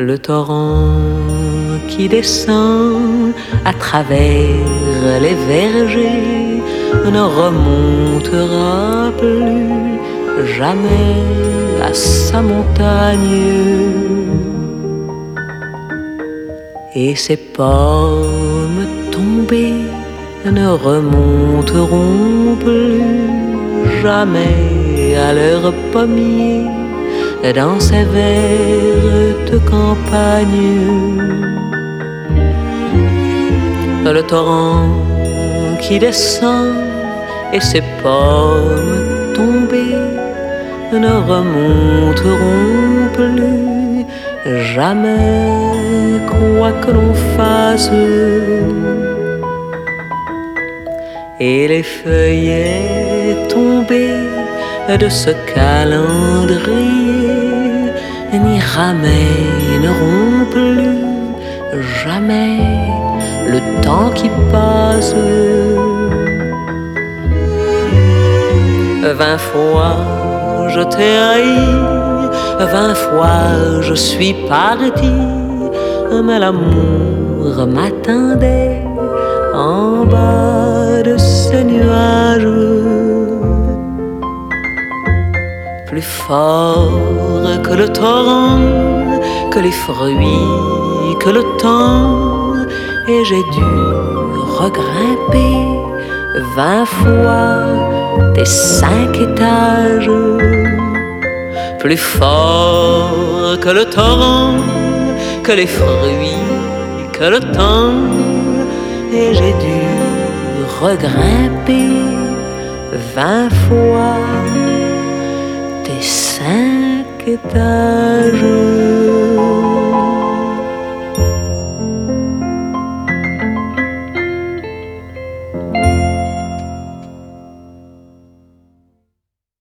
Le torrent qui descend à travers les vergers ne remontera plus jamais à sa montagne. Et ces pommes tombées ne remonteront plus jamais à leur pommier dans ces vertes campagnes. Le torrent qui descend et ses pommes tombées ne remonteront plus jamais, quoi que l'on fasse. Et les feuillets tombés de ce calendrier n'y ramèneront plus jamais le temps qui passe. 20 fois je t'ai haï, 20 fois je suis parti, mais l'amour m'attendait en bas de ces nuages. Plus fort que le torrent, que les fruits, que le temps, et j'ai dû regrimper 20 fois tes 5 étages. Plus fort que le torrent, que les fruits, que le temps, et j'ai dû regrimper 20 fois tes 5 étages.